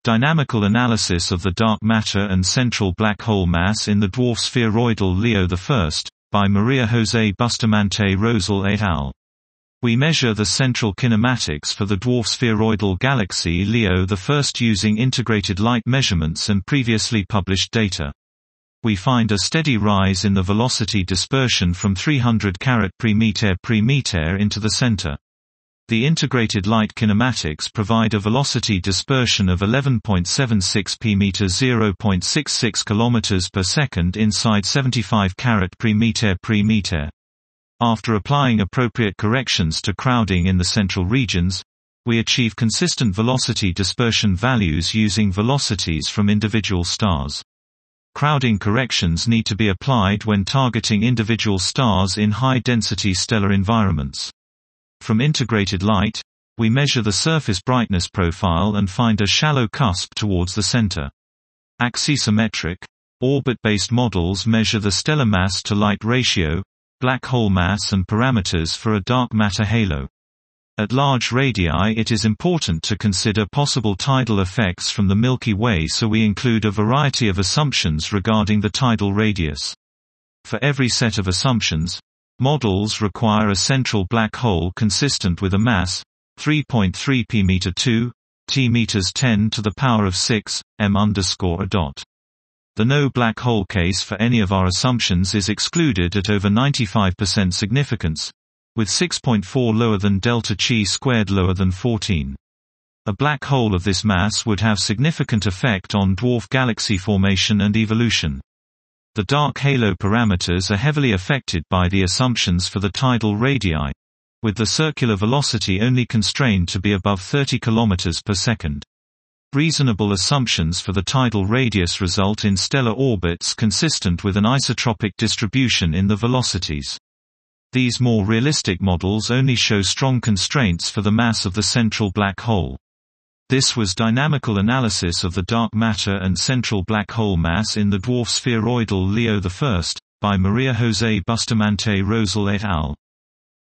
Dynamical analysis of the dark matter and central black hole mass in the dwarf spheroidal Leo I, by Maria José Bustamante Rosell et al. We measure the central kinematics for the dwarf spheroidal galaxy Leo I using integrated light measurements and previously published data. We find a steady rise in the velocity dispersion from 300 ct/meter into the center. The integrated light kinematics provide a velocity dispersion of 11.76 pm (0.66 km per second) inside 75 ct/meter. After applying appropriate corrections to crowding in the central regions, we achieve consistent velocity dispersion values using velocities from individual stars. Crowding corrections need to be applied when targeting individual stars in high-density stellar environments. From integrated light, we measure the surface brightness profile and find a shallow cusp towards the center. Axisymmetric, orbit-based models measure the stellar mass-to-light ratio, black hole mass and parameters for a dark matter halo. At large radii it is important to consider possible tidal effects from the Milky Way, so we include a variety of assumptions regarding the tidal radius. For every set of assumptions, models require a central black hole consistent with a mass 3.3 pm2, t meters 10 to the power of 6 m_a dot. The no black hole case for any of our assumptions is excluded at over 95% significance, with 6.4 lower than delta chi squared lower than 14. A black hole of this mass would have significant effect on dwarf galaxy formation and evolution. The dark halo parameters are heavily affected by the assumptions for the tidal radii, with the circular velocity only constrained to be above 30 km per second. Reasonable assumptions for the tidal radius result in stellar orbits consistent with an isotropic distribution in the velocities. These more realistic models only show strong constraints for the mass of the central black hole. This was dynamical analysis of the dark matter and central black hole mass in the dwarf spheroidal Leo I, by Maria José Bustamante Rosell et al.